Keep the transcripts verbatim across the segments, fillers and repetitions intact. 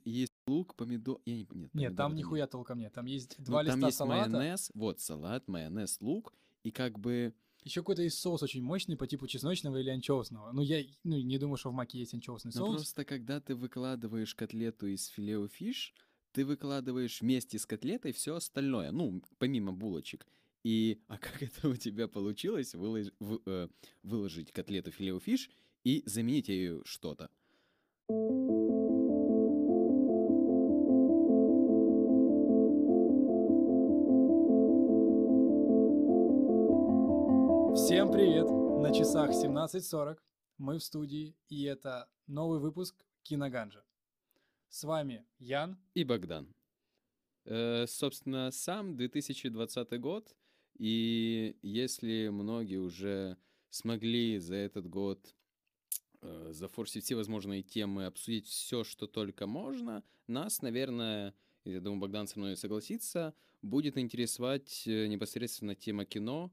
есть лук, помидор... Я не... Нет, Нет, помидоры там там нихуя нет. толком нет. Там есть Ну, два там листа есть салата. майонез, вот, салат, майонез, лук, и как бы... Еще какой-то есть соус очень мощный по типу чесночного или анчоусного. Ну, я ну, не думаю, что в маке есть анчоусный Но соус. просто когда ты выкладываешь котлету из филе-о-фиш, ты выкладываешь вместе с котлетой все остальное, ну, помимо булочек. И, а как это у тебя получилось, вылож- в- э, выложить котлету филе-о-фиш и заменить ею что-то? Всем привет! На часах семнадцать сорок. Мы в студии, и это новый выпуск Киноганжа. С вами Ян и Богдан. Э, собственно, сам две тысячи двадцатый год, и если многие уже смогли за этот год э, зафорсить все возможные темы, обсудить все, что только можно, нас, наверное, я думаю, Богдан со мной согласится, будет интересовать э, непосредственно тема кино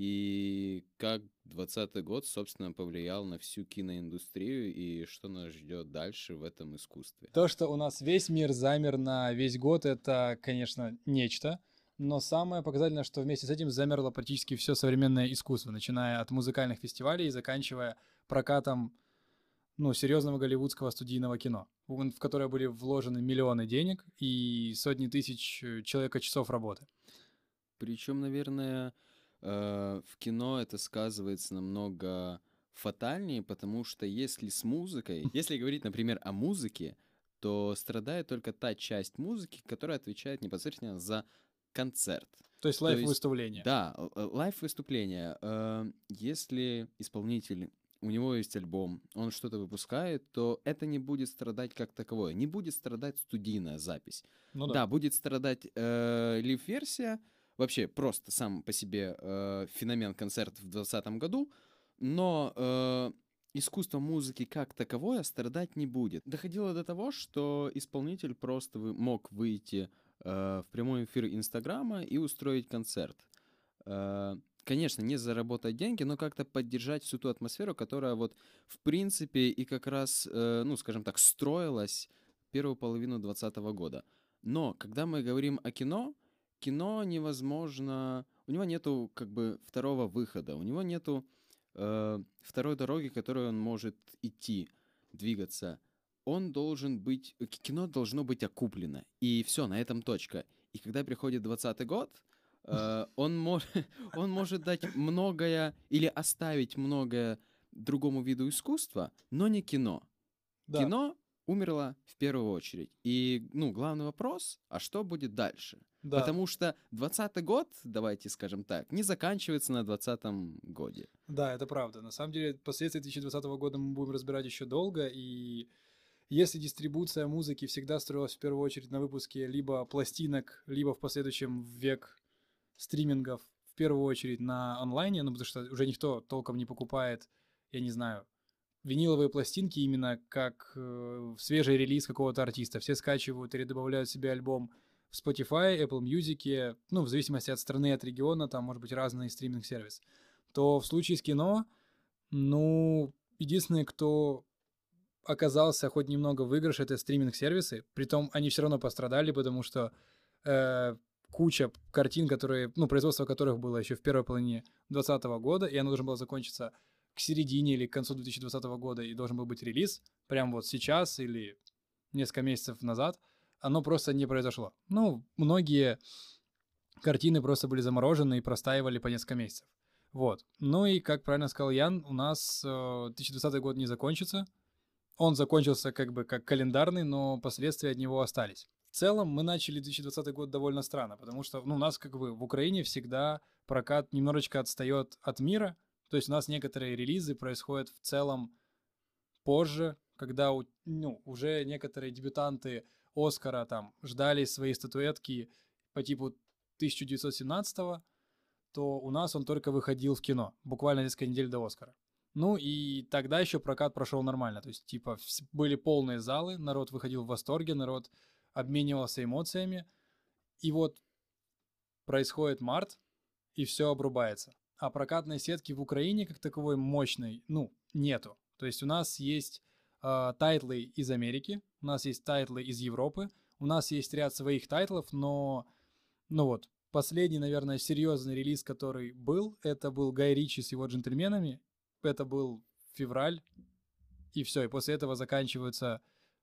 и как двадцатый год, собственно, повлиял на всю киноиндустрию и что нас ждет дальше в этом искусстве. То, что у нас весь мир замер на весь год, это, конечно, нечто. Но самое показательное, что вместе с этим замерло практически все современное искусство, начиная от музыкальных фестивалей и заканчивая прокатом, ну, серьезного голливудского студийного кино, в которое были вложены миллионы денег и сотни тысяч человека-часов работы. Причем, наверное, э, в кино это сказывается намного фатальнее, потому что если с музыкой, если говорить, например, о музыке, то страдает только та часть музыки, которая отвечает непосредственно за концерт. То есть лайв-выступление. Да, лайв-выступление. Э, Если исполнитель, у него есть альбом, он что-то выпускает, то это не будет страдать как таковое. Не будет страдать студийная запись. Ну да. Да, будет страдать э, лив-версия, вообще просто сам по себе э, феномен концертов в двадцатом году, но э, искусство музыки как таковое страдать не будет. Доходило до того, что исполнитель просто вы- мог выйти э, в прямой эфир Инстаграма и устроить концерт. Э, конечно, не заработать деньги, но как-то поддержать всю ту атмосферу, которая вот в принципе и как раз, э, ну, скажем так, строилась первую половину двадцатого года. Но когда мы говорим о кино, кино невозможно... У него нету как бы второго выхода, у него нету э, второй дороги, которой он может идти, двигаться. Он должен быть... Кино должно быть окуплено. И все, на этом точка. И когда приходит двадцатый год, э, он, мож... он может дать многое или оставить многое другому виду искусства, но не кино. Да. Кино умерло в первую очередь. И, ну, главный вопрос, а что будет дальше? Да. Потому что двадцатый год, давайте скажем так, не заканчивается на двадцатом годе. Да, это правда. На самом деле, последствия две тысячи двадцатого года мы будем разбирать еще долго, и если дистрибуция музыки всегда строилась в первую очередь на выпуске либо пластинок, либо в последующем в век стримингов, в первую очередь на онлайне, ну, потому что уже никто толком не покупает, я не знаю, виниловые пластинки именно как э, свежий релиз какого-то артиста. Все скачивают или добавляют себе альбом в Spotify, Apple Music, ну, в зависимости от страны, от региона, там может быть разный стриминг-сервис. То в случае с кино, ну, единственный, кто оказался хоть немного в выигрыше, это стриминг-сервисы. Притом они все равно пострадали, потому что э, куча картин, которые, ну, производство которых было еще в первой половине двадцатого года, и оно должно было закончиться к середине или к концу две тысячи двадцатого года, и должен был быть релиз, прям вот сейчас или несколько месяцев назад, оно просто не произошло. Ну, многие картины просто были заморожены и простаивали по несколько месяцев. Вот. Ну и, как правильно сказал Ян, у нас э, две тысячи двадцатый год не закончится. Он закончился как бы как календарный, но последствия от него остались. В целом мы начали две тысячи двадцатый год довольно странно, потому что ну, у нас как бы в Украине всегда прокат немножечко отстает от мира. То есть у нас некоторые релизы происходят в целом позже, когда ну, уже некоторые дебютанты Оскара там ждали свои статуэтки по типу тысяча девятьсот семнадцатого, то у нас он только выходил в кино, буквально несколько недель до Оскара. Ну и тогда еще прокат прошел нормально, то есть типа были полные залы, народ выходил в восторге, народ обменивался эмоциями, и вот происходит март, и все обрубается. А прокатной сетки в Украине как таковой мощной, ну, нету. То есть у нас есть э, тайтлы из Америки, у нас есть тайтлы из Европы, у нас есть ряд своих тайтлов, но, ну вот, последний, наверное, серьезный релиз, который был, это был Гай Ричи с его «Джентльменами», это был февраль, и все, и после этого заканчиваются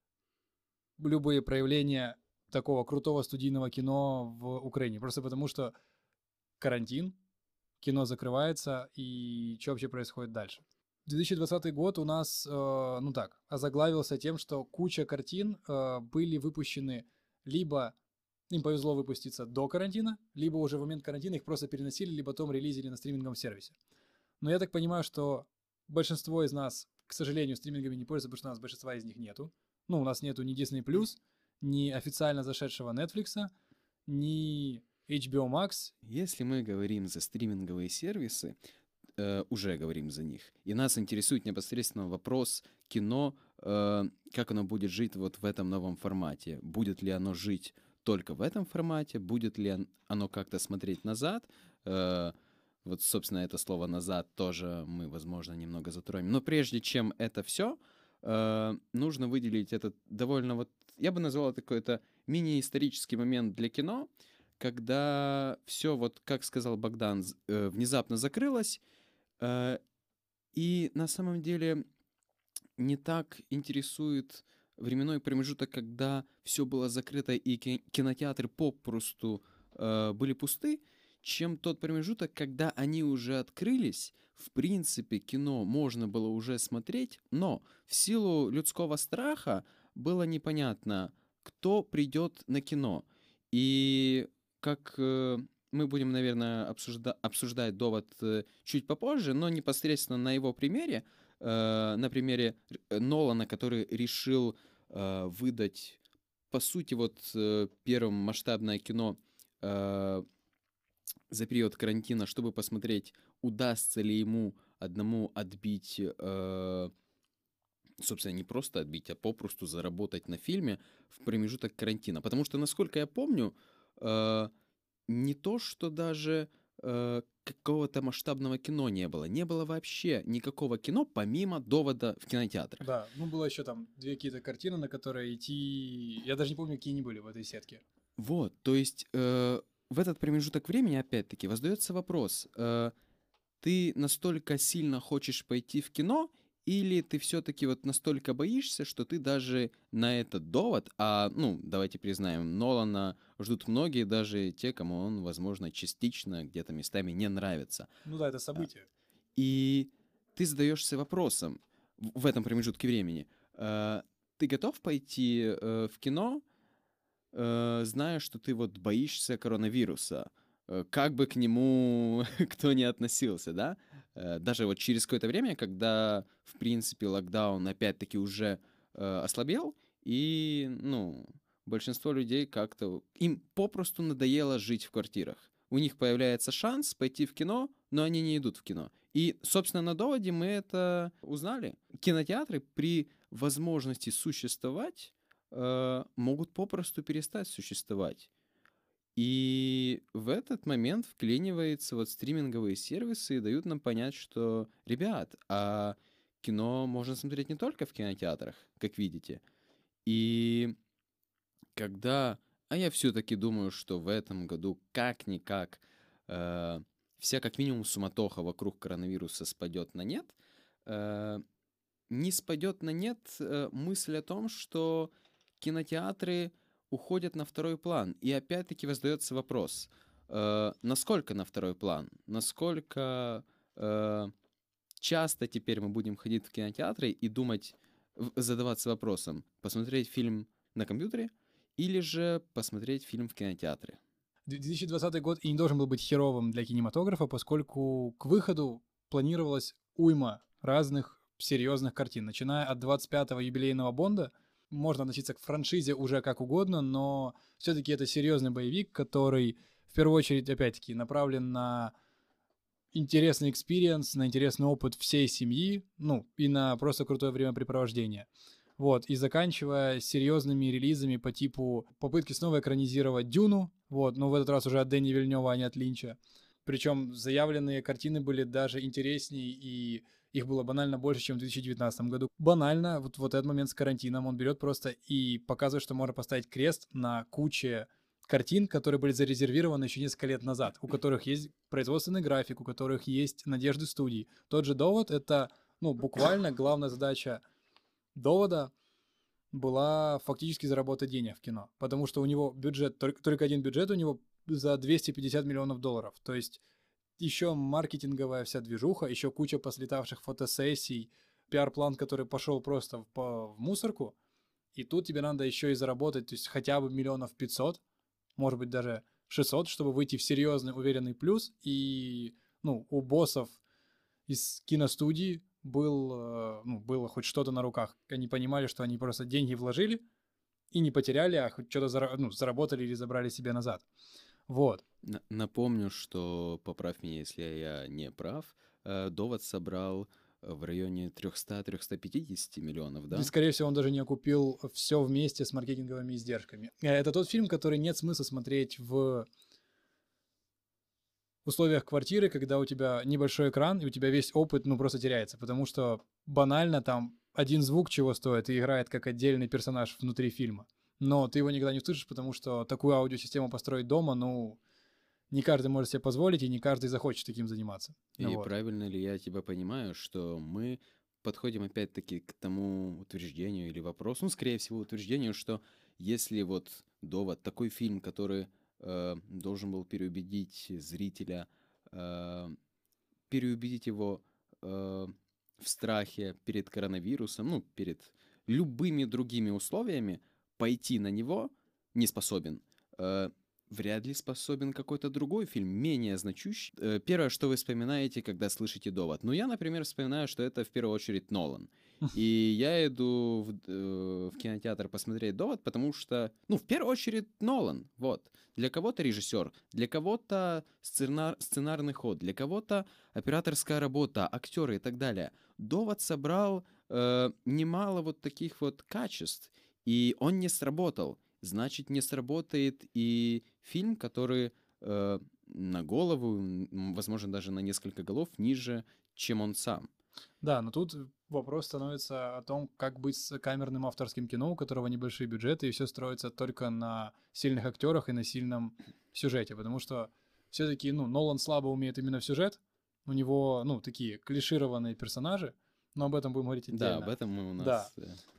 любые проявления такого крутого студийного кино в Украине, просто потому что карантин, кино закрывается, и что вообще происходит дальше? две тысячи двадцатый год у нас, э, ну так, озаглавился тем, что куча картин э, были выпущены либо им повезло выпуститься до карантина, либо уже в момент карантина их просто переносили, либо потом релизили на стриминговом сервисе. Но я так понимаю, что большинство из нас, к сожалению, стримингами не пользуются, потому что у нас большинства из них нету. Ну, у нас нету ни Disney+, ни официально зашедшего Netflix, ни эйч би о Max. Если мы говорим за стриминговые сервисы, э, уже говорим за них, и нас интересует непосредственно вопрос кино, э, как оно будет жить вот в этом новом формате. Будет ли оно жить только в этом формате, будет ли оно как-то смотреть назад. Э, вот, собственно, это слово «назад» тоже мы, возможно, немного затронем. Но прежде чем это все, э, нужно выделить этот довольно, вот, я бы назвал это какой-то мини-исторический момент для кино, когда все, вот как сказал Богдан, э, внезапно закрылось, э, и на самом деле не так интересует временной промежуток, когда все было закрыто и кинотеатры попросту э, были пусты, чем тот промежуток, когда они уже открылись. В принципе, кино можно было уже смотреть, но в силу людского страха было непонятно, кто придет на кино. И как э, мы будем, наверное, обсужда- обсуждать довод э, чуть попозже, но непосредственно на его примере, э, на примере Нолана, который решил э, выдать, по сути, вот э, первым масштабное кино э, за период карантина, чтобы посмотреть, удастся ли ему одному отбить, э, собственно, не просто отбить, а попросту заработать на фильме в промежуток карантина. Потому что, насколько я помню, э, не то, что даже э, какого-то масштабного кино не было. Не было вообще никакого кино, помимо довода в кинотеатрах. Да, ну было еще там две какие-то картины, на которые идти... Я даже не помню, какие они были в этой сетке. Вот, то есть э, в этот промежуток времени, опять-таки, воздается вопрос, э, ты настолько сильно хочешь пойти в кино, или ты все-таки вот настолько боишься, что ты даже на этот довод, а, ну, давайте признаем, Нолана ждут многие, даже те, кому он, возможно, частично где-то местами не нравится. Ну да, это событие. И ты задаешься вопросом в этом промежутке времени, э, ты готов пойти э, в кино, э, зная, что ты вот боишься коронавируса, э, как бы к нему кто ни относился, да? Э, даже вот через какое-то время, когда, в принципе, локдаун опять-таки уже э, ослабел, и, ну, большинство людей как-то... Им попросту надоело жить в квартирах. У них появляется шанс пойти в кино, но они не идут в кино. И, собственно, на доводе мы это узнали. Кинотеатры при возможности существовать э, могут попросту перестать существовать. И в этот момент вклиниваются вот стриминговые сервисы и дают нам понять, что, ребят, а кино можно смотреть не только в кинотеатрах, как видите. И когда... А я все-таки думаю, что в этом году как-никак э, вся как минимум суматоха вокруг коронавируса спадет на нет. Э, не спадет на нет э, мысль о том, что кинотеатры уходят на второй план. И опять-таки воздается вопрос, э, насколько на второй план? Насколько э, часто теперь мы будем ходить в кинотеатры и думать, задаваться вопросом, посмотреть фильм на компьютере или же посмотреть фильм в кинотеатре? две тысячи двадцатый год и не должен был быть херовым для кинематографа, поскольку к выходу планировалась уйма разных серьезных картин. Начиная от двадцать пятого юбилейного Бонда, можно относиться к франшизе уже как угодно, но все-таки это серьезный боевик, который в первую очередь, опять-таки, направлен на интересный экспириенс, на интересный опыт всей семьи, ну, и на просто крутое времяпрепровождение. Вот, и заканчивая серьезными релизами по типу попытки снова экранизировать Дюну, вот, но в этот раз уже от Дэни Вильнёва, а не от Линча. Причем заявленные картины были даже интереснее и Их было банально больше, чем в две тысячи девятнадцатом году. Банально, вот, вот этот момент с карантином, он берет просто и показывает, что можно поставить крест на куче картин, которые были зарезервированы еще несколько лет назад, у которых есть производственный график, у которых есть надежды студий. Тот же «Довод» — это, ну, буквально главная задача «Довода» была фактически заработать денег в кино, потому что у него бюджет, только, только один бюджет у него за двести пятьдесят миллионов долларов, то есть еще маркетинговая вся движуха, еще куча послетавших фотосессий, пиар-план, который пошел просто в, по, в мусорку, и тут тебе надо еще и заработать, то есть хотя бы миллионов пятьсот, может быть даже шестьсот, чтобы выйти в серьезный уверенный плюс, и, ну, у боссов из киностудии был, ну, было хоть что-то на руках. Они понимали, что они просто деньги вложили и не потеряли, а хоть что-то зара- ну, заработали или забрали себе назад. Вот. Напомню, что, поправь меня, если я не прав, «Довод» собрал в районе триста-триста пятьдесят миллионов, да? И, скорее всего, он даже не окупил все вместе с маркетинговыми издержками. Это тот фильм, который нет смысла смотреть в условиях квартиры, когда у тебя небольшой экран, и у тебя весь опыт, ну, просто теряется, потому что банально там один звук чего стоит и играет как отдельный персонаж внутри фильма. Но ты его никогда не услышишь, потому что такую аудиосистему построить дома, ну, не каждый может себе позволить, и не каждый захочет таким заниматься. И вот. Правильно ли я тебя понимаю, что мы подходим опять-таки к тому утверждению или вопросу, ну, скорее всего, утверждению, что если вот «Довод», такой фильм, который э, должен был переубедить зрителя, э, переубедить его э, в страхе перед коронавирусом, ну, перед любыми другими условиями, пойти на него не способен. Э, вряд ли способен какой-то другой фильм, менее значущий. Э, первое, что вы вспоминаете, когда слышите «Довод». Ну, я, например, вспоминаю, что это в первую очередь Нолан. И я иду в, э, в кинотеатр посмотреть «Довод», потому что, ну, в первую очередь Нолан, вот. Для кого-то режиссер, для кого-то сценар, сценарный ход, для кого-то операторская работа, актеры и так далее. «Довод» собрал э, немало вот таких вот качеств, и он не сработал. Значит, не сработает и фильм, который э, на голову, возможно, даже на несколько голов ниже, чем он сам. Да, но тут вопрос становится о том, как быть с камерным авторским кино, у которого небольшие бюджеты, и все строится только на сильных актерах и на сильном сюжете, потому что все-таки, ну, Нолан слабо умеет именно в сюжет, у него, ну, такие клишированные персонажи, но об этом будем говорить отдельно. Да, об этом мы у нас... Да.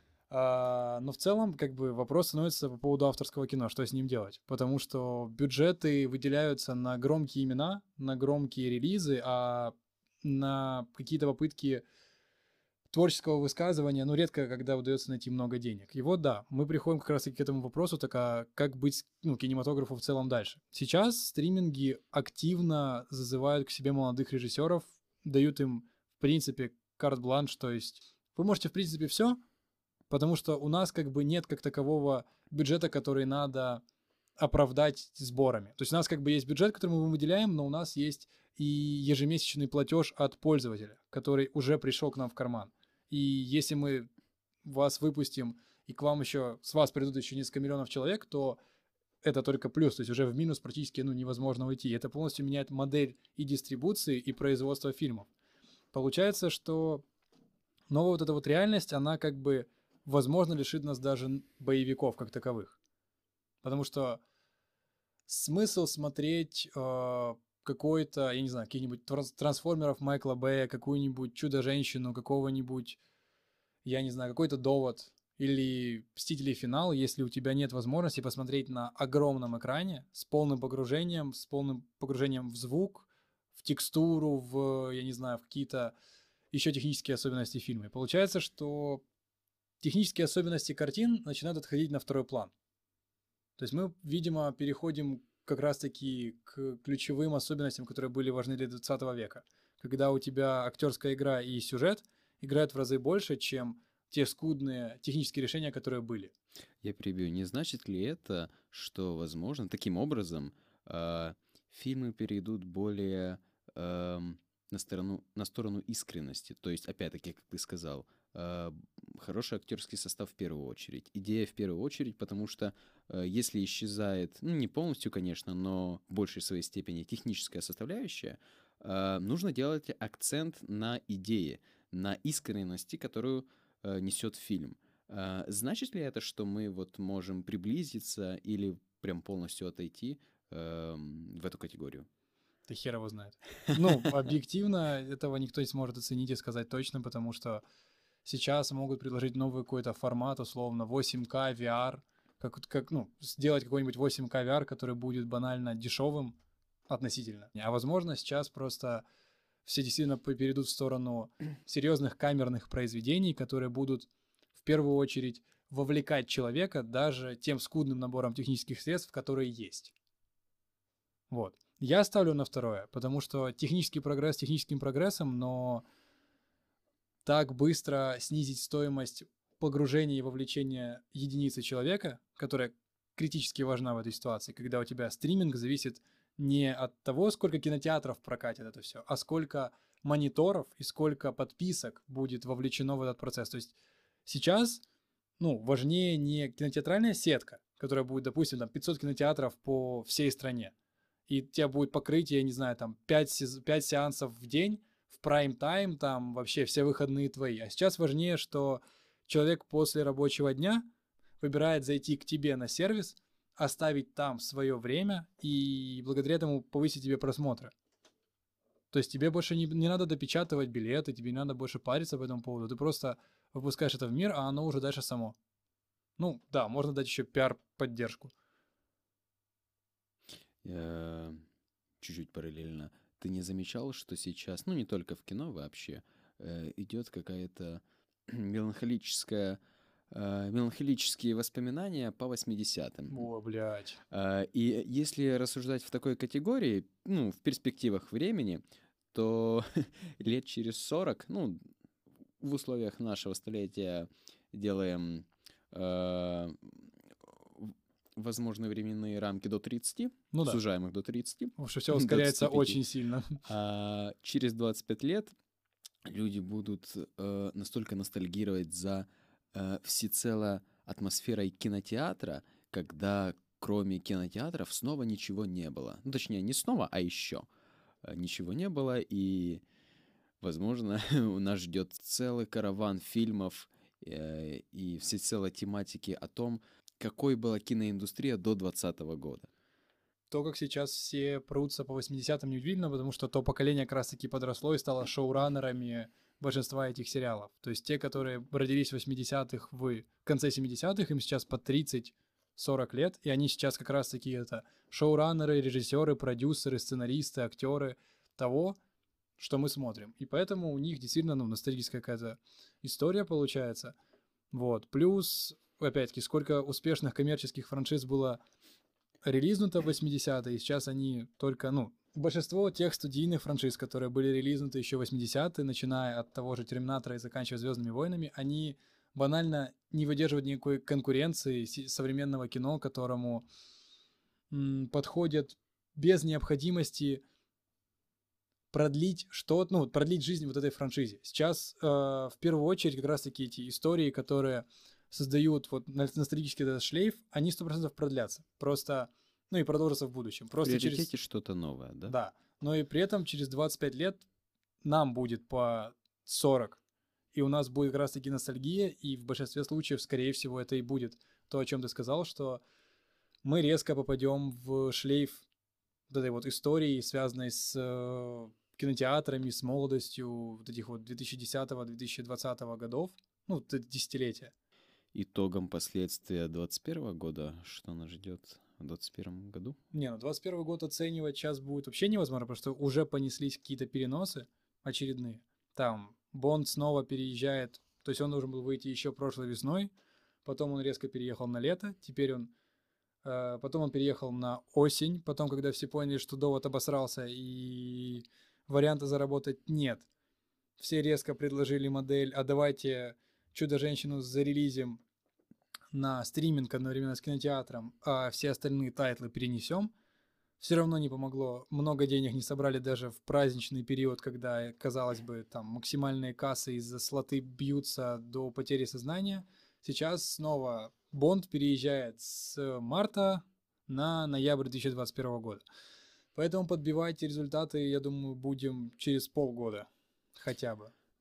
А, но в целом, как бы, вопрос становится по поводу авторского кино, что с ним делать, потому что бюджеты выделяются на громкие имена, на громкие релизы, а на какие-то попытки творческого высказывания, ну, редко, когда удается найти много денег. И вот, да, мы приходим как раз к этому вопросу, так а как быть, ну, кинематографу в целом дальше. Сейчас стриминги активно зазывают к себе молодых режиссеров, дают им, в принципе, карт-бланш, то есть вы можете, в принципе, все, потому что у нас как бы нет как такового бюджета, который надо оправдать сборами. То есть у нас как бы есть бюджет, который мы выделяем, но у нас есть и ежемесячный платеж от пользователя, который уже пришел к нам в карман. И если мы вас выпустим, и к вам еще, с вас придут еще несколько миллионов человек, то это только плюс, то есть уже в минус практически, ну, невозможно уйти. И это полностью меняет модель и дистрибуции, и производства фильмов. Получается, что новая вот эта вот реальность, она как бы, возможно, лишит нас даже боевиков как таковых. Потому что смысл смотреть э, какой-то, я не знаю, каких-нибудь трансформеров Майкла Бэя, какую-нибудь Чудо-женщину, какого-нибудь, я не знаю, какой-то Довод или Мстители Финал, если у тебя нет возможности посмотреть на огромном экране с полным погружением, с полным погружением в звук, в текстуру, в, я не знаю, в какие-то еще технические особенности фильма. И получается, что технические особенности картин начинают отходить на второй план. То есть мы, видимо, переходим как раз-таки к ключевым особенностям, которые были важны для двадцатого века. Когда у тебя актерская игра и сюжет играют в разы больше, чем те скудные технические решения, которые были. Я перебью. Не значит ли это, что, возможно, таким образом э, фильмы перейдут более э, на, сторону, на сторону искренности? То есть, опять-таки, как ты сказал, э, хороший актерский состав в первую очередь. Идея в первую очередь, потому что э, если исчезает, ну, не полностью, конечно, но в большей своей степени техническая составляющая, э, нужно делать акцент на идее, на искренности, которую э, несет фильм. Э, значит ли это, что мы вот можем приблизиться или прям полностью отойти э, в эту категорию? Да хер его знает. Ну, объективно этого никто не сможет оценить и сказать точно, потому что сейчас могут предложить новый какой-то формат, условно, восемь ка ви ар, как, как, ну, сделать какой-нибудь восемь ка ви ар, который будет банально дешевым относительно. А возможно, сейчас просто все действительно перейдут в сторону серьезных камерных произведений, которые будут в первую очередь вовлекать человека даже тем скудным набором технических средств, которые есть. Вот. Я ставлю на второе, потому что технический прогресс техническим прогрессом, но так быстро снизить стоимость погружения и вовлечения единицы человека, которая критически важна в этой ситуации, когда у тебя стриминг зависит не от того, сколько кинотеатров прокатит это все, а сколько мониторов и сколько подписок будет вовлечено в этот процесс. То есть сейчас, ну, важнее не кинотеатральная сетка, которая будет, допустим, там пятьсот кинотеатров по всей стране, и у тебя будет покрытие, я не знаю, там пять, пять сеансов в день, в прайм-тайм, там вообще все выходные твои. А сейчас важнее, что человек после рабочего дня выбирает зайти к тебе на сервис, оставить там свое время и благодаря этому повысить тебе просмотры. То есть тебе больше не, не надо допечатывать билеты, тебе не надо больше париться по этому поводу. Ты просто выпускаешь это в мир, а оно уже дальше само. Ну, да, можно дать еще пиар-поддержку. Э, Чуть-чуть параллельно. Ты не замечал, что сейчас, ну не только в кино вообще, э, идет какая-то меланхолическая, э, меланхолические воспоминания по восьмидесятым. О, блядь. Э, и если рассуждать в такой категории, ну, в перспективах времени, то лет через сорок, ну, в условиях нашего столетия делаем э, возможные временные рамки до тридцати, ну, да. сужаем их до тридцати. Потому что все ускоряется очень сильно. А через двадцать пять лет люди будут э, настолько ностальгировать за э, всецело атмосферой кинотеатра, когда кроме кинотеатров снова ничего не было. Ну, точнее, не снова, а еще ничего не было, и, возможно, у нас ждет целый караван фильмов э, и всецело тематики о том, какой была киноиндустрия до двадцатого года. То, как сейчас все прутся по восьмидесятым, неудивительно, потому что то поколение как раз-таки подросло и стало шоураннерами большинства этих сериалов. То есть те, которые родились в восьмидесятых, в конце семидесятых, им сейчас по тридцать-сорок лет, и они сейчас как раз-таки это шоураннеры, режиссеры, продюсеры, сценаристы, актеры того, что мы смотрим. И поэтому у них действительно, ну, ностальгическая какая-то история получается. Вот. Плюс, опять-таки, сколько успешных коммерческих франшиз было релизнуто в восьмидесятые, и сейчас они только, ну, большинство тех студийных франшиз, которые были релизнуты еще в восьмидесятые, начиная от того же Терминатора и заканчивая Звездными войнами, они банально не выдерживают никакой конкуренции современного кино, которому м, подходят без необходимости продлить что-то, ну, продлить жизнь вот этой франшизе. Сейчас э, в первую очередь как раз-таки эти истории, которые создают вот ностальгический этот шлейф, они сто процентов продлятся. Просто, ну и продолжатся в будущем. Просто в приоритете через... что-то новое, да? Да. Но и при этом через двадцать пять лет нам будет по сорок. И у нас будет как раз-таки ностальгия, и в большинстве случаев, скорее всего, это и будет то, о чем ты сказал, что мы резко попадем в шлейф вот этой вот истории, связанной с э, кинотеатрами, с молодостью вот этих вот две тысячи десятого - две тысячи двадцатого годов, ну, десятилетия. Итогом последствия двадцать первого года, что нас ждет в двадцать первом году? Не, ну двадцать первый год оценивать сейчас будет вообще невозможно, потому что уже понеслись какие-то переносы очередные. Там Бонд снова переезжает, то есть он должен был выйти еще прошлой весной, потом он резко переехал на лето, теперь он, э, потом он переехал на осень, потом, когда все поняли, что довод обосрался и варианта заработать нет, все резко предложили модель, а давайте Чудо-женщину зарелизим на стриминг одновременно с кинотеатром, а все остальные тайтлы перенесем. Все равно не помогло. Много денег не собрали даже в праздничный период, когда, казалось бы, там максимальные кассы из-за слоты бьются до потери сознания. Сейчас снова Бонд переезжает с марта на ноябрь две тысячи двадцать первого года. Поэтому подбивать результаты, я думаю, будем через полгода хотя бы.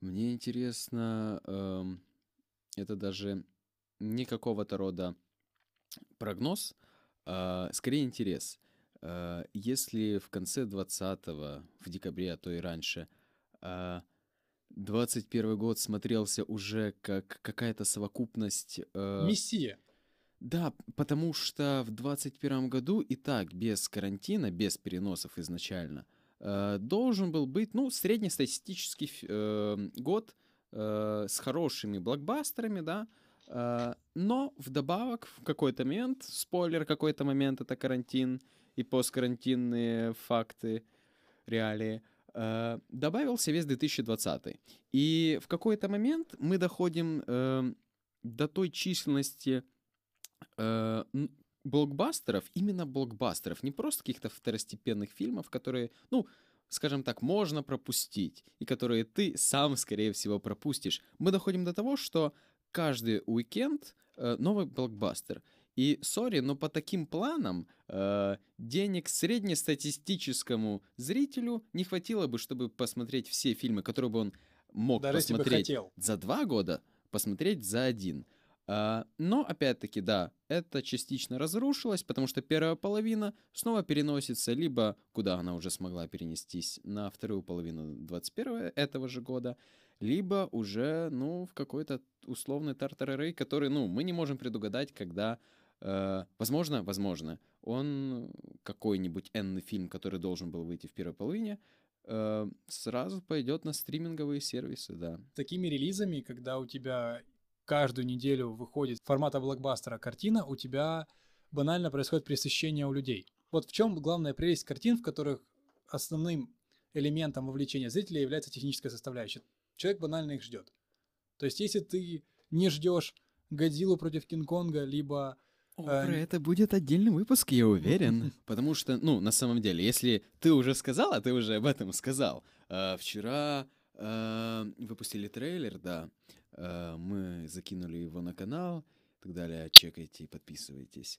Мне интересно, эм, это даже не какого-то рода прогноз, а скорее интерес. Э, Если в конце двадцатого, в декабре, а то и раньше, а, двадцать первый год смотрелся уже как какая-то совокупность. э, Мессия. Да, потому что в двадцать первом году и так без карантина, без переносов изначально, э, должен был быть, ну, среднестатистический ф- э, год э, с хорошими блокбастерами, да, э, но вдобавок в какой-то момент, спойлер, какой-то момент это карантин и посткарантинные факты, реалии, э, добавился весь две тысячи двадцатый. И в какой-то момент мы доходим э, до той численности э, н- блокбастеров, именно блокбастеров, не просто каких-то второстепенных фильмов, которые, ну, скажем так, можно пропустить, и которые ты сам, скорее всего, пропустишь. Мы доходим до того, что каждый уикенд э, новый блокбастер. И, сори, но по таким планам э, денег среднестатистическому зрителю не хватило бы, чтобы посмотреть все фильмы, которые бы он мог Даже если бы посмотреть хотел. за два года, посмотреть за один. А, но, опять-таки, да, это частично разрушилось, потому что первая половина снова переносится либо куда она уже смогла перенестись, на вторую половину двадцать первого этого же года, либо уже, ну, в какой-то условный тартарары, который, ну, мы не можем предугадать, когда, э, возможно, возможно, он какой-нибудь энный фильм, который должен был выйти в первой половине, э, сразу пойдет на стриминговые сервисы, да. Такими релизами, когда у тебя каждую неделю выходит формата блокбастера картина, у тебя банально происходит пресыщение у людей. Вот в чем главная прелесть картин, в которых основным элементом вовлечения зрителя является техническая составляющая. Человек банально их ждет. То есть, если ты не ждешь Годзиллу против Кинг-Конга, либо... О, э, про это будет отдельный выпуск, я уверен. Потому что, ну, на самом деле, если ты уже сказал, а ты уже об этом сказал, э, вчера э, выпустили трейлер, да, э, мы закинули его на канал и так далее, чекайте и подписывайтесь.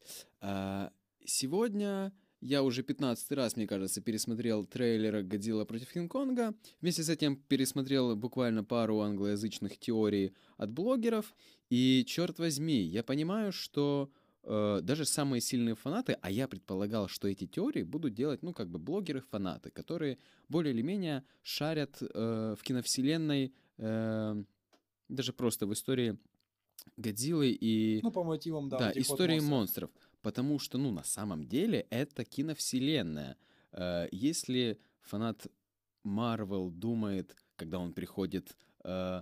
А сегодня я уже пятнадцатый раз, мне кажется, пересмотрел трейлер «Годзилла против Кинг-Конга». Вместе с этим пересмотрел буквально пару англоязычных теорий от блогеров. И, черт возьми, я понимаю, что э, даже самые сильные фанаты, а я предполагал, что эти теории будут делать, ну, как бы блогеры-фанаты, которые более или менее шарят э, в киновселенной, э, даже просто в истории Годзиллы и, ну, по мотивам, да, вот да, этих вот истории монстров. монстров. Потому что, ну, на самом деле это киновселенная. Э, Если фанат Марвел думает, когда он приходит э,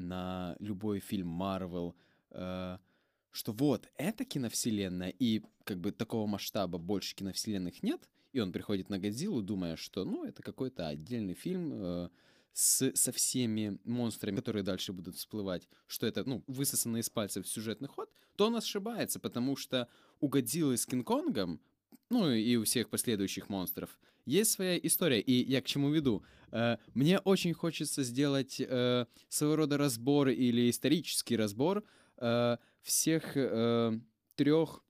на любой фильм Марвел, э, что вот, это киновселенная, и как бы такого масштаба больше киновселенных нет, и он приходит на Годзиллу, думая, что, ну, это какой-то отдельный фильм э, с, со всеми монстрами, которые дальше будут всплывать, что это, ну, высосанный из пальцев сюжетный ход, то он ошибается, потому что у Годзиллы с Кинг-Конгом, ну, и у всех последующих монстров, есть своя история, и я к чему веду? Э, Мне очень хочется сделать э, своего рода разбор или исторический разбор э, всех э, трех,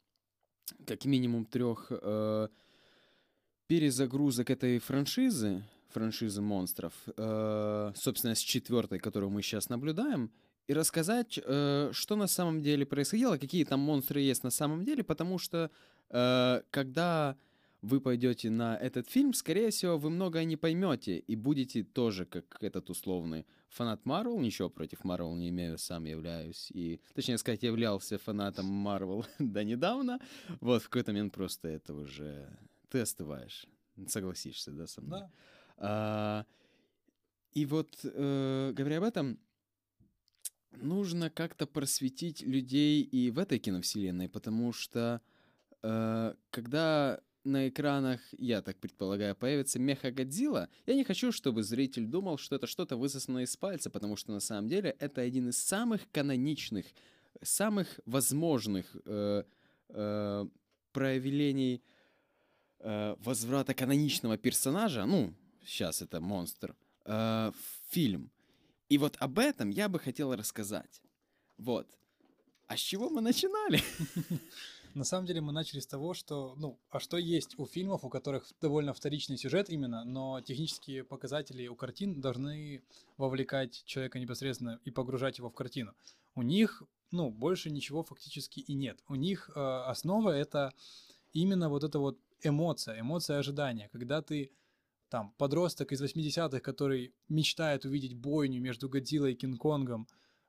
как минимум трех э, перезагрузок этой франшизы, франшизы монстров, э, собственно, с четвертой, которую мы сейчас наблюдаем, и рассказать, э, что на самом деле происходило, какие там монстры есть на самом деле, потому что э, когда вы пойдете на этот фильм, скорее всего, вы многое не поймете и будете тоже, как этот условный фанат Марвел, ничего против Марвел не имею, сам являюсь, и, точнее сказать, являлся фанатом Марвел до недавно, вот в какой-то момент просто это уже... Ты остываешь, согласишься, да, со мной? Да. А, и вот, э, говоря об этом, нужно как-то просветить людей и в этой киновселенной, потому что э, когда на экранах, я так предполагаю, появится Мехагодзилла, я не хочу, чтобы зритель думал, что это что-то высосанное из пальца, потому что на самом деле это один из самых каноничных, самых возможных э, э, проявлений э, возврата каноничного персонажа, ну, сейчас это монстр, э, в фильм. И вот об этом я бы хотел рассказать. Вот. А с чего мы начинали? На самом деле мы начали с того, что, ну, а что есть у фильмов, у которых довольно вторичный сюжет именно, но технические показатели у картин должны вовлекать человека непосредственно и погружать его в картину. У них, ну, больше ничего фактически и нет. У них э, основа — это именно вот эта вот эмоция, эмоция ожидания, когда ты там подросток из восьмидесятых, который мечтает увидеть бойню между Годзиллой и Кинг-Конгом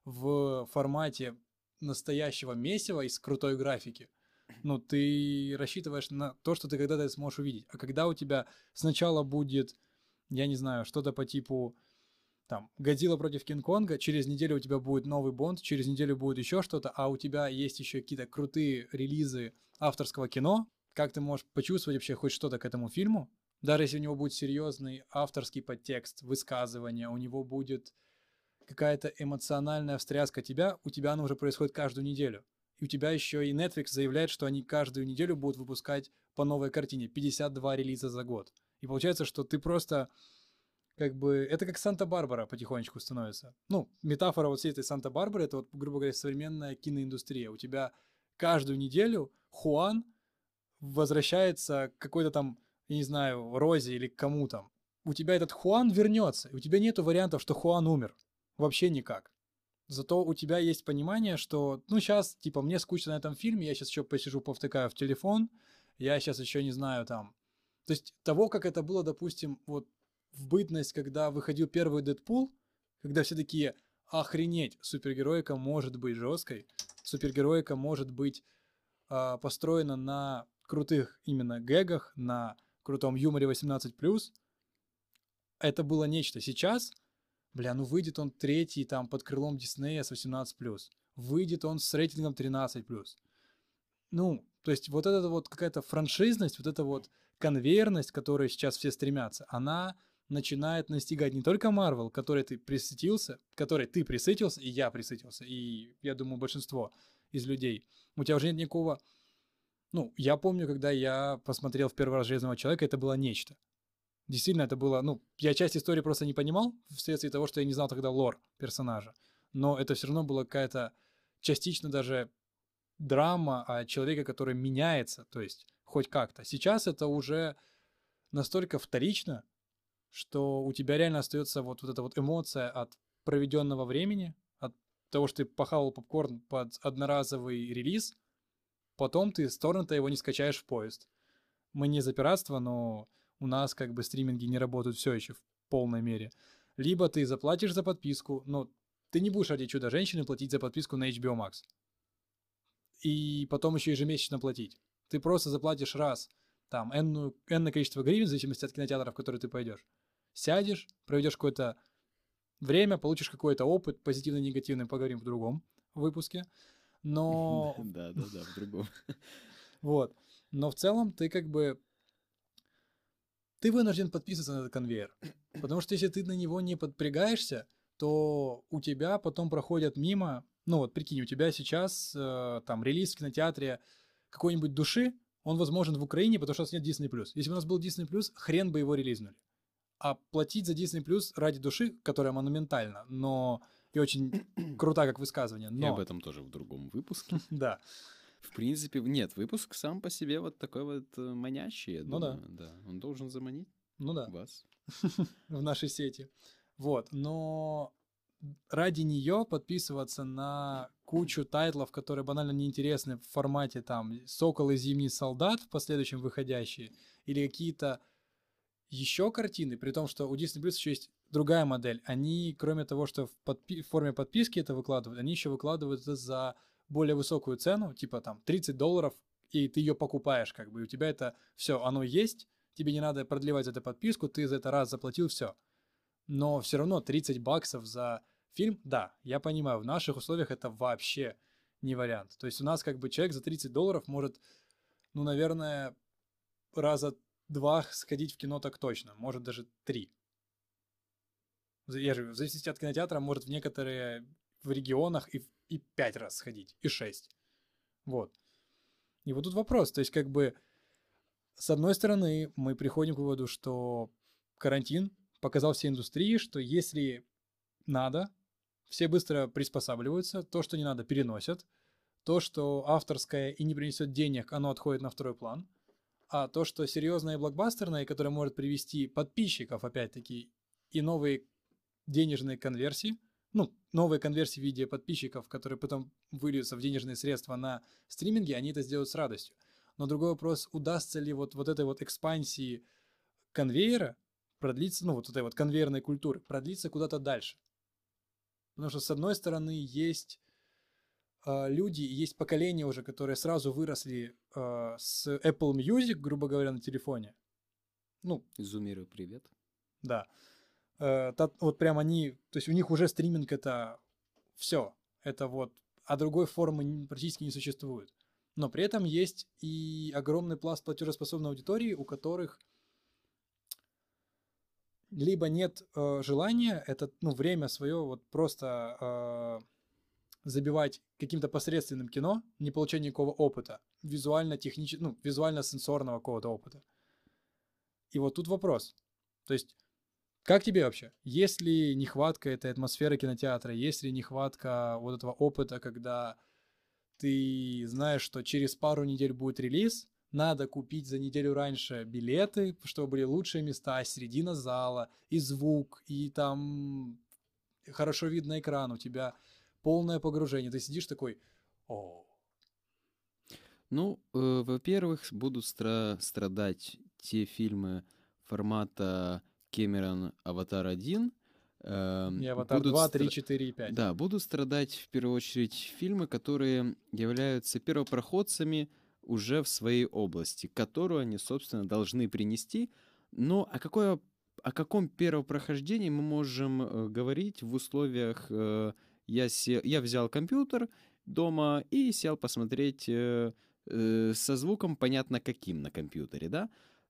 в формате настоящего месива из крутой графики, ну, ты рассчитываешь на то, что ты когда-то сможешь увидеть. А когда у тебя сначала будет, я не знаю, что-то по типу там Годзилла против Кинг-Конга, через неделю у тебя будет новый Бонд, через неделю будет еще что-то, а у тебя есть еще какие-то крутые релизы авторского кино, как ты можешь почувствовать вообще хоть что-то к этому фильму? Даже если у него будет серьезный авторский подтекст, высказывание, у него будет какая-то эмоциональная встряска тебя, у тебя она уже происходит каждую неделю. И у тебя еще и Netflix заявляет, что они каждую неделю будут выпускать по новой картине, пятьдесят два релиза за год. И получается, что ты просто как бы... Это как Санта-Барбара потихонечку становится. Ну, метафора вот всей этой Санта-Барбары — это вот, грубо говоря, современная киноиндустрия. У тебя каждую неделю Хуан возвращается к какой-то там, я не знаю, Розе или к кому там. У тебя этот Хуан вернется, и у тебя нету вариантов, что Хуан умер. Вообще никак. Зато у тебя есть понимание, что, ну, сейчас, типа, мне скучно на этом фильме, я сейчас еще посижу, повтыкаю в телефон, я сейчас еще не знаю там. То есть того, как это было, допустим, вот в бытность, когда выходил первый Дэдпул, когда все такие, охренеть, супергероика может быть жесткой, супергероика может быть э, построена на крутых именно гэгах, на крутом юморе восемнадцать плюс, это было нечто. Сейчас, бля, ну выйдет он третий там под крылом Диснея с восемнадцать плюс, выйдет он с рейтингом тринадцать плюс. Ну, то есть вот эта вот какая-то франшизность, вот эта вот конвейерность, к которой сейчас все стремятся, она начинает настигать не только Marvel, которой ты присытился, которой ты присытился, и я присытился, и, я думаю, большинство из людей. У тебя уже нет никакого... Ну, я помню, когда я посмотрел в первый раз «Железного человека», это было нечто. Действительно, это было... Ну, я часть истории просто не понимал, вследствие того, что я не знал тогда лор персонажа. Но это все равно была какая-то частично даже драма о человеке, который меняется, то есть хоть как-то. Сейчас это уже настолько вторично, что у тебя реально остается вот, вот эта вот эмоция от проведенного времени, от того, что ты похавал попкорн под одноразовый релиз, потом ты с торрента его не скачаешь в поезд. Мы не за пиратство, но у нас как бы стриминги не работают все еще в полной мере. Либо ты заплатишь за подписку, но ты не будешь ради Чудо-женщины платить за подписку на эйч би о Max. И потом еще ежемесячно платить. Ты просто заплатишь раз, там, энную, энное количество гривен, в зависимости от кинотеатров, в которые ты пойдешь. Сядешь, проведешь какое-то время, получишь какой-то опыт, позитивный, негативный, поговорим в другом выпуске. Но... Да, да, да, в другом. Вот. Но в целом ты как бы... Ты вынужден подписываться на этот конвейер. Потому что если ты на него не подпрягаешься, то у тебя потом проходят мимо... Ну вот, прикинь, у тебя сейчас э, там релиз в кинотеатре какой-нибудь души, он возможен в Украине, потому что у нас нет Disney+. Если бы у нас был Disney+, хрен бы его релизнули. А платить за Disney Plus ради души, которая монументальна, но и очень крута как высказывание, но... И об этом тоже в другом выпуске. Да. В принципе, нет, выпуск сам по себе вот такой вот манящий, я ну думаю. Да. да. Он должен заманить ну да. вас. В нашей сети. Вот, но ради нее подписываться на кучу тайтлов, которые банально неинтересны в формате там «Сокол и Зимний солдат» в последующем выходящие, или какие-то еще картины, при том, что у Disney Plus еще есть другая модель. Они, кроме того, что в, подпи- в форме подписки это выкладывают, они еще выкладывают это за более высокую цену, типа там тридцать долларов, и ты ее покупаешь, как бы, и у тебя это все, оно есть, тебе не надо продлевать за это подписку, ты за это раз заплатил, все. Но все равно тридцать баксов за фильм, да, я понимаю, в наших условиях это вообще не вариант. То есть у нас как бы человек за тридцать долларов может, ну, наверное, раза два сходить в кино так точно, может даже три. Я же, в зависимости от кинотеатра, может в некоторые в регионах и, и пять раз сходить, и шесть. Вот. И вот тут вопрос, то есть как бы с одной стороны мы приходим к выводу, что карантин показал всей индустрии, что если надо, все быстро приспосабливаются, то, что не надо, переносят, то, что авторское и не принесет денег, оно отходит на второй план. А то, что серьезное и блокбастерное, которое может привести подписчиков, опять-таки, и новые денежные конверсии, ну, новые конверсии в виде подписчиков, которые потом выльются в денежные средства на стриминге, они это сделают с радостью. Но другой вопрос, удастся ли вот, вот этой вот экспансии конвейера продлиться, ну, вот этой вот конвейерной культуры, продлиться куда-то дальше. Потому что, с одной стороны, есть э, люди, есть поколение уже, которые сразу выросли э, с Apple Music, грубо говоря, на телефоне. Ну, Зумеры, привет. Да. Э, та, вот прям они, то есть у них уже стриминг это все. Это вот, а другой формы практически не существует. Но при этом есть и огромный пласт платежеспособной аудитории, у которых либо нет э, желания это, ну, время свое вот просто э, забивать каким-то посредственным кино, не получая никакого опыта, визуально-технического, ну, визуально-сенсорного какого-то опыта. И вот тут вопрос. То есть, как тебе вообще? Есть ли нехватка этой атмосферы кинотеатра? Есть ли нехватка вот этого опыта, когда ты знаешь, что через пару недель будет релиз, надо купить за неделю раньше билеты, чтобы были лучшие места, середина зала, и звук, и там хорошо видно экран, у тебя полное погружение. Ты сидишь такой, о. Ну, э, во-первых, будут стра- страдать те фильмы формата Кэмерон Аватар один. э, И Аватар будут два, стра- три, четыре и пять. Да, будут страдать в первую очередь фильмы, которые являются первопроходцами уже в своей области, которую они, собственно, должны принести. Но о, какое, о каком первопрохождении мы можем э, говорить в условиях э, я, се- я взял компьютер дома и сел посмотреть э, э, со звуком, понятно каким, на компьютере, да?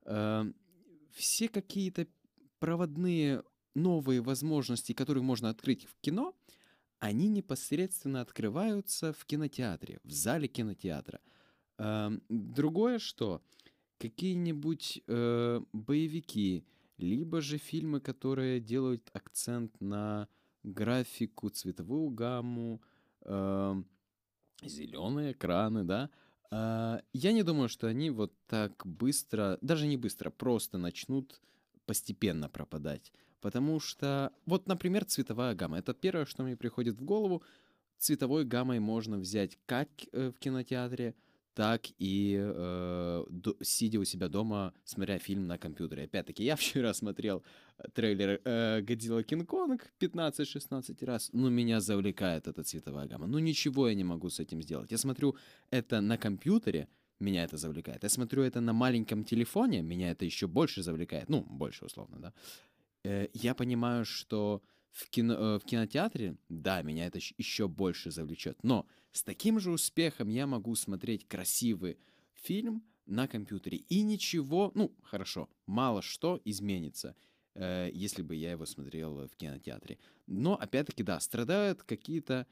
Э, все какие-то проводные новые возможности, которые можно открыть в кино, они непосредственно открываются в кинотеатре, в зале кинотеатра. Эм, Другое что? Какие-нибудь э, боевики, либо же фильмы, которые делают акцент на графику, цветовую гамму, эм, зеленые экраны, да. А, Я не думаю, что они вот так быстро, даже не быстро, просто начнут постепенно пропадать. Потому что, вот, например, цветовая гамма. Это первое, что мне приходит в голову. Цветовой гаммой можно взять как э, в кинотеатре, так и э, до- сидя у себя дома, смотря фильм на компьютере. Опять-таки, я вчера смотрел э, трейлер э, «Годзилла Кинг-Конг» пятнадцать-шестнадцать раз. Ну, меня завлекает эта цветовая гамма. Ну, ничего я не могу с этим сделать. Я смотрю это на компьютере, меня это завлекает. Я смотрю это на маленьком телефоне, меня это еще больше завлекает. Ну, больше условно, да. Э, я понимаю, что в, кино, э, в кинотеатре, да, меня это еще больше завлечет. Но с таким же успехом я могу смотреть красивый фильм на компьютере. И ничего, ну, хорошо, мало что изменится, э, если бы я его смотрел в кинотеатре. Но, опять-таки, да, страдают какие-то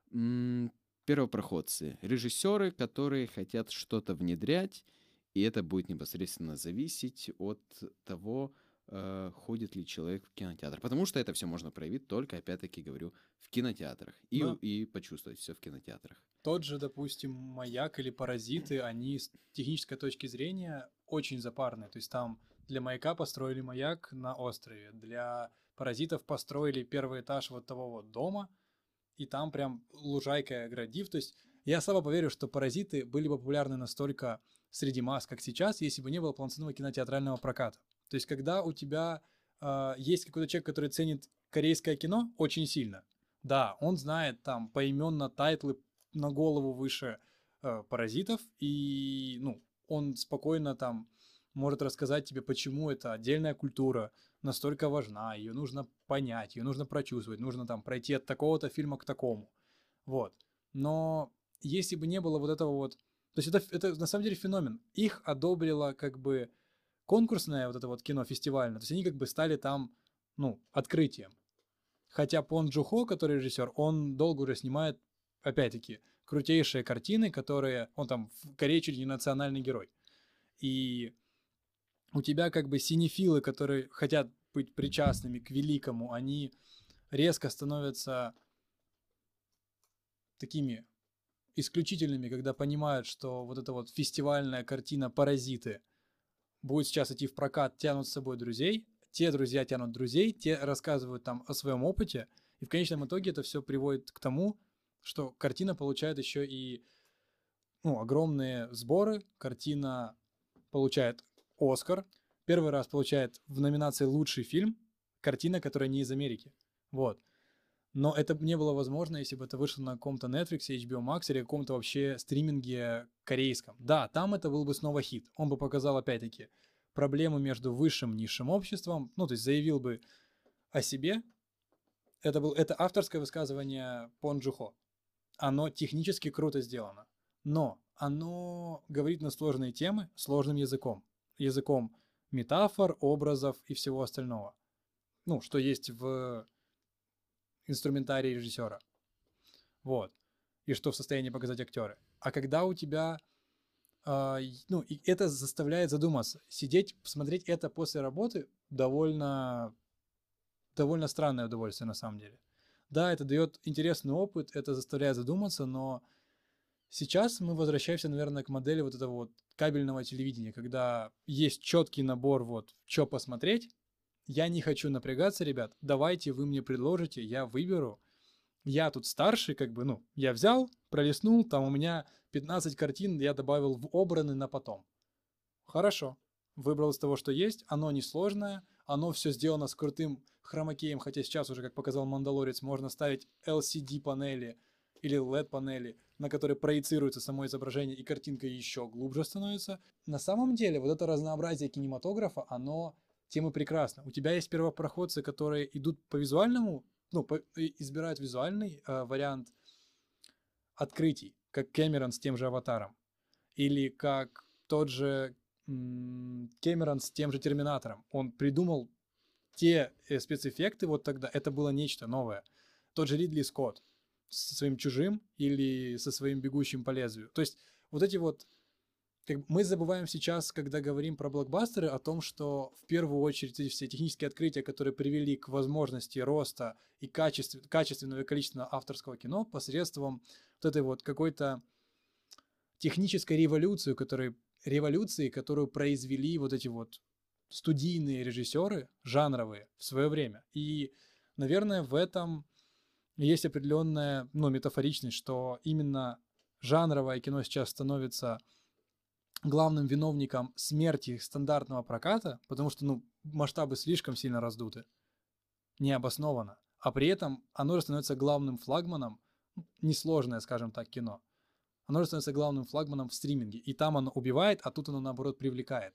м, первопроходцы, режиссеры, которые хотят что-то внедрять, и это будет непосредственно зависеть от того, э, ходит ли человек в кинотеатр. Потому что это все можно проявить только, опять-таки, говорю, в кинотеатрах. И, Да. и почувствовать все в кинотеатрах. Тот же, допустим, «Маяк» или «Паразиты», они с технической точки зрения очень запарные. То есть там для «Маяка» построили маяк на острове, для «Паразитов» построили первый этаж вот того вот дома, и там прям лужайка оградив. То есть я слабо поверю, что «Паразиты» были бы популярны настолько среди масс, как сейчас, если бы не было полноценного кинотеатрального проката. То есть когда у тебя э, есть какой-то человек, который ценит корейское кино очень сильно, да, он знает там поименно тайтлы на голову выше э, «Паразитов», и, ну, он спокойно там может рассказать тебе, почему это отдельная культура, настолько важна, ее нужно понять, ее нужно прочувствовать, нужно там пройти от такого-то фильма к такому. Вот. Но если бы не было вот этого вот... То есть это, это на самом деле феномен. Их одобрило как бы конкурсное вот это вот кино фестивальное. То есть они как бы стали там, ну, открытием. Хотя Пон Джу Хо, который режиссер, он долго уже снимает, опять-таки, крутейшие картины, которые... Он там в Корее чуть ли не национальный герой. И у тебя как бы синефилы, которые хотят быть причастными к великому, они резко становятся такими исключительными, когда понимают, что вот эта вот фестивальная картина «Паразиты» будет сейчас идти в прокат, тянут с собой друзей, те друзья тянут друзей, те рассказывают там о своем опыте, и в конечном итоге это все приводит к тому, что картина получает еще и ну, огромные сборы, картина получает «Оскар», первый раз получает в номинации «Лучший фильм» картина, которая не из Америки, вот. Но это не было возможно, если бы это вышло на каком-то Netflix, эйч би о Max или каком-то вообще стриминге корейском. Да, там это был бы снова хит. Он бы показал, опять-таки, проблемы между высшим и низшим обществом. Ну, то есть заявил бы о себе. Это, был, это авторское высказывание Пон Джу Хо. Оно технически круто сделано. Но оно говорит на сложные темы сложным языком. Языком метафор, образов и всего остального. Ну, что есть в инструментарий режиссера. Вот. И что в состоянии показать актеры. А когда у тебя... Э, ну, и это заставляет задуматься. Сидеть, посмотреть это после работы довольно... довольно странное удовольствие на самом деле. Да, это дает интересный опыт, это заставляет задуматься, но сейчас мы возвращаемся, наверное, к модели вот этого вот кабельного телевидения, когда есть четкий набор вот, что посмотреть. Я не хочу напрягаться, ребят, давайте вы мне предложите, я выберу. Я тут старший, как бы, ну, я взял, пролистнул, там у меня пятнадцать картин я добавил в обраны на потом. Хорошо, выбрал из того, что есть, оно несложное, оно все сделано с крутым хромакеем, хотя сейчас уже, как показал Мандалорец, можно ставить эл си ди панели или эл и ди панели, на которые проецируется само изображение, и картинка еще глубже становится. На самом деле, вот это разнообразие кинематографа, оно... тем и прекрасно. У тебя есть первопроходцы, которые идут по визуальному, ну, по, избирают визуальный э, вариант открытий, как Кэмерон с тем же «Аватаром», или как тот же м- Кэмерон с тем же «Терминатором». Он придумал те э, спецэффекты вот тогда, это было нечто новое. Тот же Ридли Скотт со своим «Чужим» или со своим «Бегущим по лезвию». То есть вот эти вот Как мы забываем сейчас, когда говорим про блокбастеры, о том, что в первую очередь эти все технические открытия, которые привели к возможности роста и качеств... качественного и количественного авторского кино посредством вот этой вот какой-то технической революции, которой... революции, которую произвели вот эти вот студийные режиссеры, жанровые, в свое время. И, наверное, в этом есть определенная, ну, метафоричность, что именно жанровое кино сейчас становится главным виновником смерти стандартного проката, потому что, ну, масштабы слишком сильно раздуты, необоснованно, а при этом оно же становится главным флагманом, несложное, скажем так, кино, оно же становится главным флагманом в стриминге, и там оно убивает, а тут оно, наоборот, привлекает.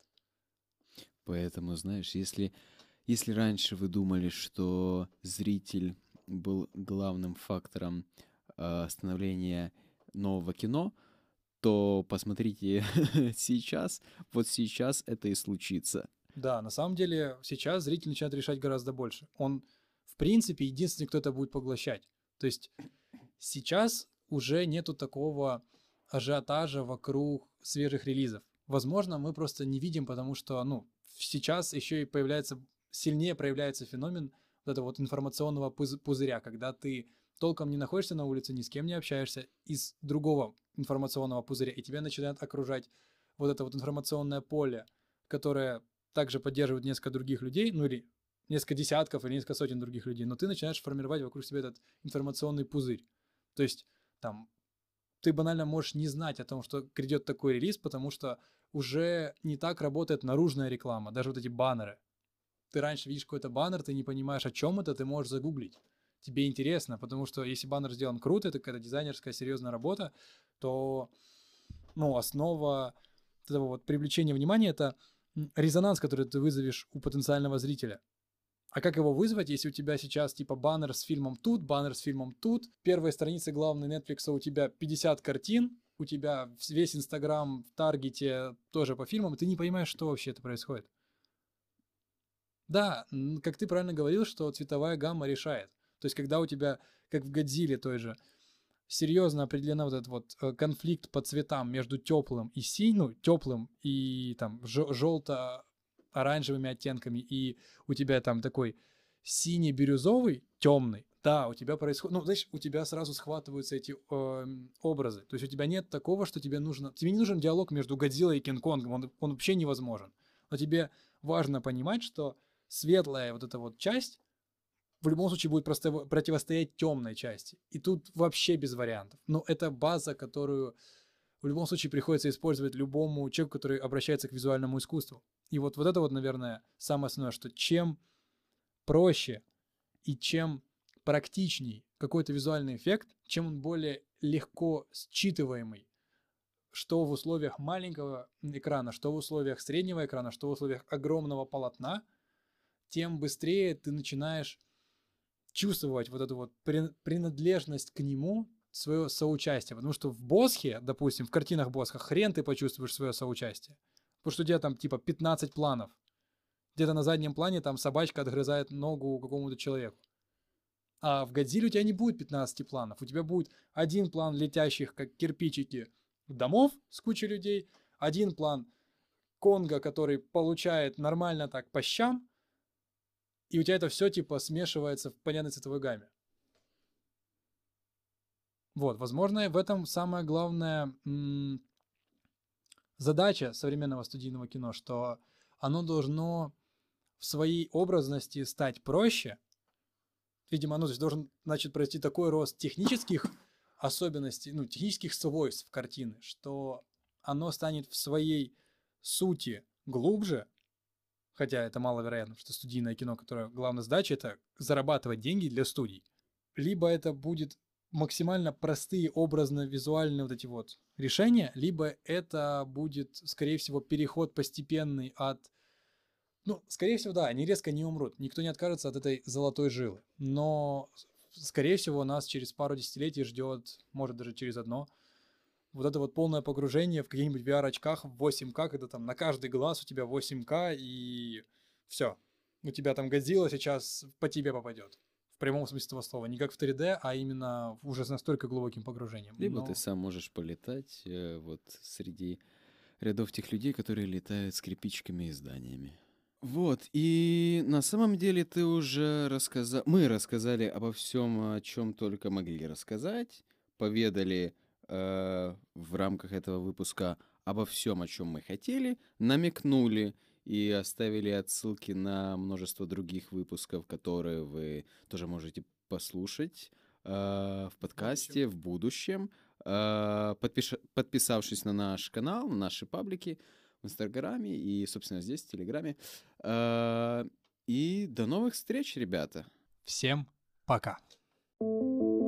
Поэтому, знаешь, если, если раньше вы думали, что зритель был главным фактором э, становления нового кино, то посмотрите сейчас, вот сейчас это и случится. Да, на самом деле сейчас зритель начинает решать гораздо больше. Он, в принципе, единственный, кто это будет поглощать. То есть сейчас уже нету такого ажиотажа вокруг свежих релизов. Возможно, мы просто не видим, потому что, ну, сейчас еще и появляется, сильнее проявляется феномен вот этого вот информационного пуз- пузыря, когда ты толком не находишься на улице, ни с кем не общаешься из другого информационного пузыря, и тебя начинает окружать вот это вот информационное поле, которое также поддерживает несколько других людей, ну или несколько десятков или несколько сотен других людей, но ты начинаешь формировать вокруг себя этот информационный пузырь. То есть там ты банально можешь не знать о том, что грядет такой релиз, потому что уже не так работает наружная реклама, даже вот эти баннеры. Ты раньше видишь какой-то баннер, ты не понимаешь, о чем это, ты можешь загуглить. Тебе интересно, потому что если баннер сделан круто, это какая-то дизайнерская серьезная работа, то, ну, основа этого вот привлечения внимания — это резонанс, который ты вызовешь у потенциального зрителя. А как его вызвать, если у тебя сейчас типа баннер с фильмом тут, баннер с фильмом тут, первая страница главной Netflix, у тебя пятьдесят картин, у тебя весь Инстаграм в Таргете тоже по фильмам, и ты не понимаешь, что вообще это происходит. Да, как ты правильно говорил, что цветовая гамма решает. То есть когда у тебя, как в «Годзилле» той же, серьезно определена вот этот вот конфликт по цветам между теплым и синим, ну, теплым и там желто-оранжевыми оттенками, и у тебя там такой синий-бирюзовый, темный, Да, у тебя происходит... Ну, знаешь, у тебя сразу схватываются эти э, образы. То есть у тебя нет такого, что тебе нужно... Тебе не нужен диалог между Годзиллой и Кинг-Конгом. Он, он вообще невозможен. Но тебе важно понимать, что светлая вот эта вот часть в любом случае будет просто противостоять темной части. И тут вообще без вариантов. Но это база, которую в любом случае приходится использовать любому человеку, который обращается к визуальному искусству. И вот, вот это вот, наверное, самое основное, что чем проще и чем практичней какой-то визуальный эффект, чем он более легко считываемый, что в условиях маленького экрана, что в условиях среднего экрана, что в условиях огромного полотна, тем быстрее ты начинаешь чувствовать вот эту вот принадлежность к нему, свое соучастие. Потому что в Босхе, допустим, в картинах Босха хрен ты почувствуешь свое соучастие. Потому что у тебя там типа пятнадцать планов. Где-то на заднем плане там собачка отгрызает ногу какому-то человеку. А в Годзилле у тебя не будет пятнадцати планов. У тебя будет один план летящих, как кирпичики, домов с кучей людей, один план Конга, который получает нормально так по щам, и у тебя это все типа смешивается в понятной цветовой гамме. Вот, возможно, в этом самая главная м- задача современного студийного кино, что оно должно в своей образности стать проще. Видимо, оно здесь должен, значит, произойти такой рост технических особенностей, ну, технических свойств картины, что оно станет в своей сути глубже, хотя это маловероятно, что студийное кино, которое главная задача, это зарабатывать деньги для студий. Либо это будет максимально простые образно-визуальные вот эти вот решения, либо это будет, скорее всего, переход постепенный от... Ну, скорее всего, да, они резко не умрут, никто не откажется от этой золотой жилы, но, скорее всего, нас через пару десятилетий ждет, может, даже через одно, вот это вот полное погружение в каких-нибудь ви ар-очках в восемь ка, когда там на каждый глаз у тебя восемь ка, и все. У тебя там Годзилла сейчас по тебе попадет. В прямом смысле этого слова. Не как в три дэ, а именно уже с настолько глубоким погружением. Либо Но... ты сам можешь полетать э, вот среди рядов тех людей, которые летают с кирпичиками и зданиями. Вот, и на самом деле ты уже рассказал... Мы рассказали обо всем, о чем только могли рассказать. Поведали э, в рамках этого выпуска обо всем, о чем мы хотели. Намекнули и оставили отсылки на множество других выпусков, которые вы тоже можете послушать э, в подкасте в будущем. Э, подпиш... Подписавшись на наш канал, на наши паблики в Инстаграме и, собственно, здесь, в Телеграме. Э, и до новых встреч, ребята. Всем пока.